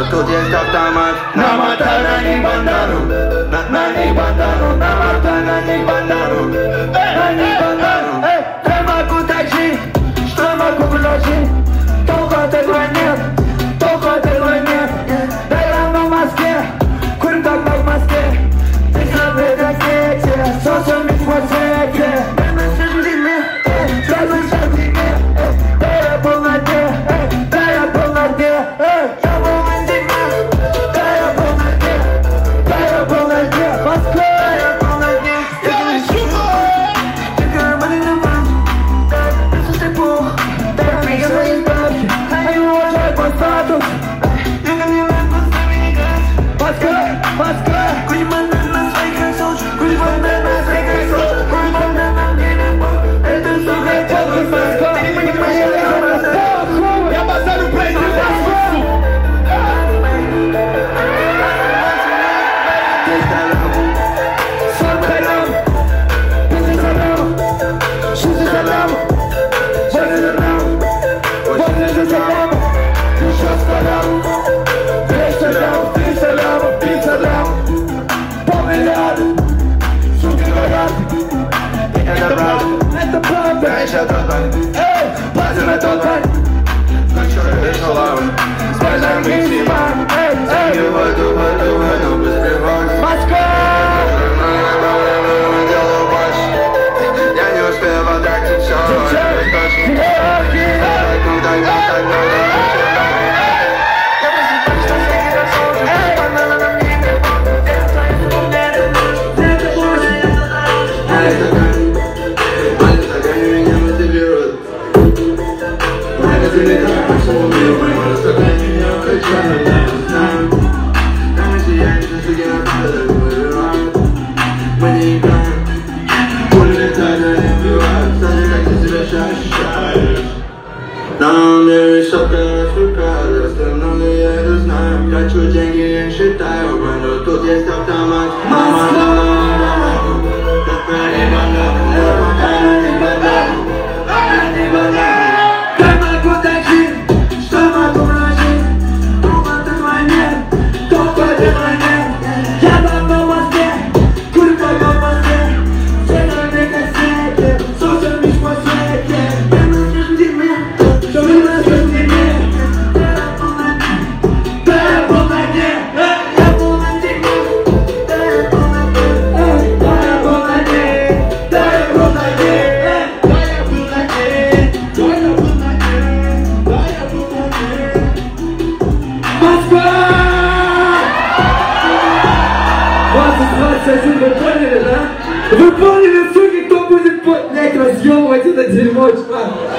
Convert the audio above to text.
тут есть автомат. Намотай на них бандану, на них бандану, намотай на них бандану, на них бандану. Я могу тащить, что могу предложить, только от этого нет, только от этого нет. Да я равно в Москве, курим как в Москве. Ты сам в ракете, солнцем в свете. Это правда, еще тот парень. Эй, платим тот парень. Ну чё, вечно лавы. Скажем, максимум. Эй, воду, без привода. Москва! Делаю больше. Я не успел потратить всё. Нам высокая сука, остальное я это знаю. Хочу деньги, я считаю, но тут есть автомат. Вы поняли, да? Вы поняли, суки, кто будет, блядь, разъебывать это дерьмо, чувак?